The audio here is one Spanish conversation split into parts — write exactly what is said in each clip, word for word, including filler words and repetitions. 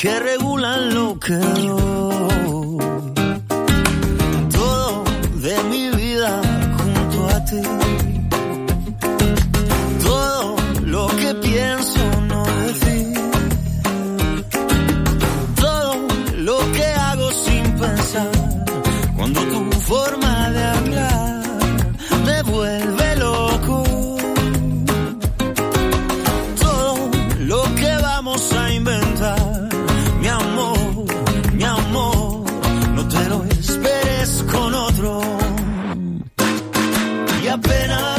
que regulan lo que doy. Todo de mi vida junto a ti. Todo lo que pienso no decir. Todo lo que hago sin pensar. Cuando tu forma de hablar me vuelve loco. Todo lo que vamos a inventar, mi amor, mi amor, no te lo esperes con otro. Y apenas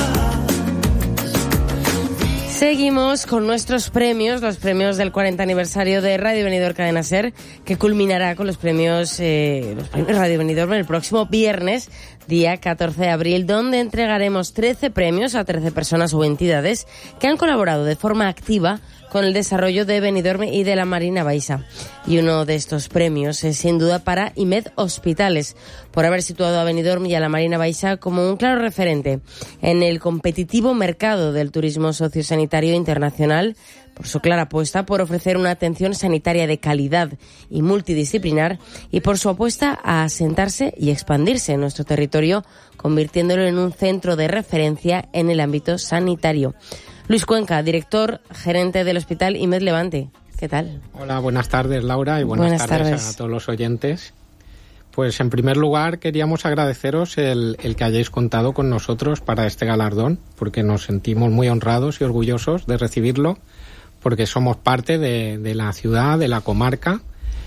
seguimos con nuestros premios, los premios del cuarenta aniversario de Radio Benidorm Cadena Ser, que culminará con los premios, eh, los premios Radio Benidorm el próximo viernes, día catorce de abril, donde entregaremos trece premios a trece personas o entidades que han colaborado de forma activa con el desarrollo de Benidorm y de la Marina Baixa. Y uno de estos premios es sin duda para IMED Hospitales, por haber situado a Benidorm y a la Marina Baixa como un claro referente en el competitivo mercado del turismo sociosanitario internacional, por su clara apuesta por ofrecer una atención sanitaria de calidad y multidisciplinar, y por su apuesta a asentarse y expandirse en nuestro territorio, convirtiéndolo en un centro de referencia en el ámbito sanitario. Luis Cuenca, director gerente del Hospital IMED Levante. ¿Qué tal? Hola, buenas tardes, Laura, y buenas, buenas tardes, tardes a todos los oyentes. Pues en primer lugar queríamos agradeceros el, el que hayáis contado con nosotros para este galardón, porque nos sentimos muy honrados y orgullosos de recibirlo, porque somos parte de, de la ciudad, de la comarca,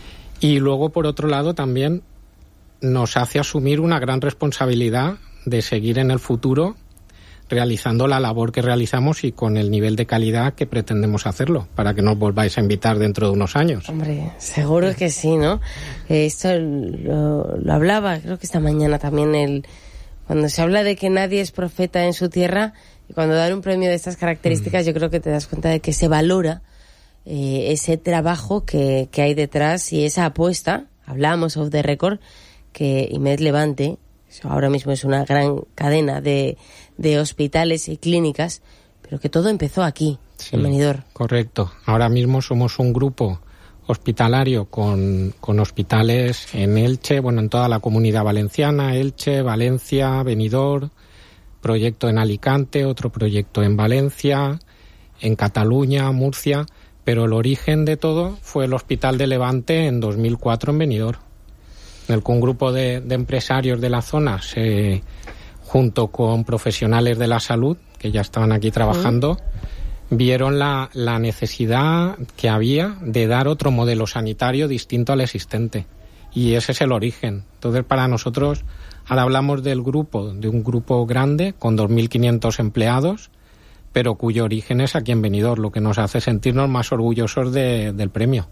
y luego por otro lado también nos hace asumir una gran responsabilidad de seguir en el futuro realizando la labor que realizamos y con el nivel de calidad que pretendemos hacerlo, para que nos volváis a invitar dentro de unos años. Hombre, seguro que sí, ¿no? Eh, esto lo, lo hablaba, creo que esta mañana también, el, cuando se habla de que nadie es profeta en su tierra, y cuando dan un premio de estas características, mm. yo creo que te das cuenta de que se valora eh, ese trabajo que, que hay detrás y esa apuesta, hablamos off the record, que IMED Levante, ahora mismo es una gran cadena de, de hospitales y clínicas, pero que todo empezó aquí, sí, en Benidorm. Correcto. Ahora mismo somos un grupo hospitalario con, con hospitales en Elche, bueno, en toda la Comunidad Valenciana, Elche, Valencia, Benidorm, proyecto en Alicante, otro proyecto en Valencia, en Cataluña, Murcia, pero el origen de todo fue el Hospital de Levante en dos mil cuatro en Benidorm, en el que un grupo de, de empresarios de la zona, se, junto con profesionales de la salud, que ya estaban aquí trabajando, ¿sí? vieron la, la necesidad que había de dar otro modelo sanitario distinto al existente. Y ese es el origen. Entonces, para nosotros, ahora hablamos del grupo, de un grupo grande, con dos mil quinientos empleados, pero cuyo origen es aquí en Benidorm, lo que nos hace sentirnos más orgullosos de, del premio.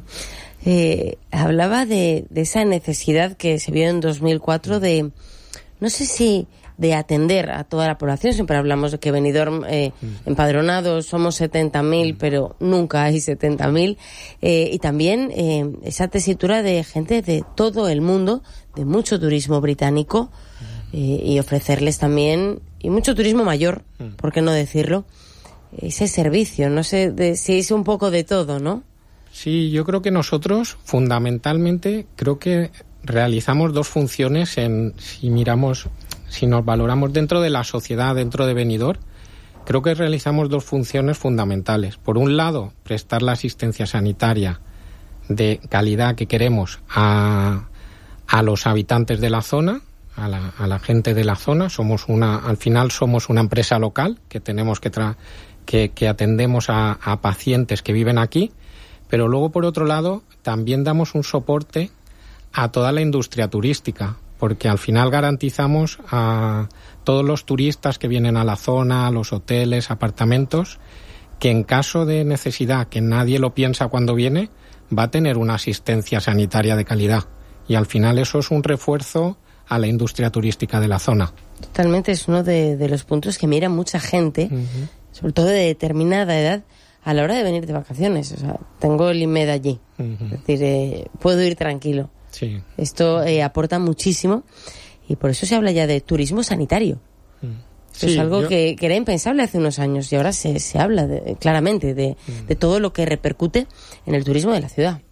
Eh, hablaba de, de esa necesidad que se vio en dos mil cuatro de, no sé si de atender a toda la población. Siempre hablamos de que Benidorm, eh, mm. empadronados, somos setenta mil, mm. pero nunca hay setenta mil. Eh, y también eh, esa tesitura de gente de todo el mundo, de mucho turismo británico, mm. eh, y ofrecerles también, y mucho turismo mayor, mm. ¿por qué no decirlo? Ese servicio, no sé de, si es un poco de todo, ¿no? Sí, yo creo que nosotros, fundamentalmente, creo que realizamos dos funciones en, si miramos, si nos valoramos dentro de la sociedad, dentro de Benidorm, creo que realizamos dos funciones fundamentales. Por un lado, prestar la asistencia sanitaria de calidad que queremos a, a los habitantes de la zona, a la, a la gente de la zona. Somos una, al final somos una empresa local que tenemos que, tra, que, que atendemos a, a pacientes que viven aquí. Pero luego, por otro lado, también damos un soporte a toda la industria turística, porque al final garantizamos a todos los turistas que vienen a la zona, a los hoteles, apartamentos, que en caso de necesidad, que nadie lo piensa cuando viene, va a tener una asistencia sanitaria de calidad. Y al final eso es un refuerzo a la industria turística de la zona. Totalmente, es uno de, de los puntos que mira mucha gente, uh-huh. sobre todo de determinada edad, a la hora de venir de vacaciones. O sea, tengo el IMED allí. Uh-huh. Es decir, eh, puedo ir tranquilo. Sí. Esto eh, aporta muchísimo y por eso se habla ya de turismo sanitario. Uh-huh. Eso sí, es algo yo... que, que era impensable hace unos años y ahora se, se habla de, claramente de, uh-huh. de todo lo que repercute en el turismo de la ciudad.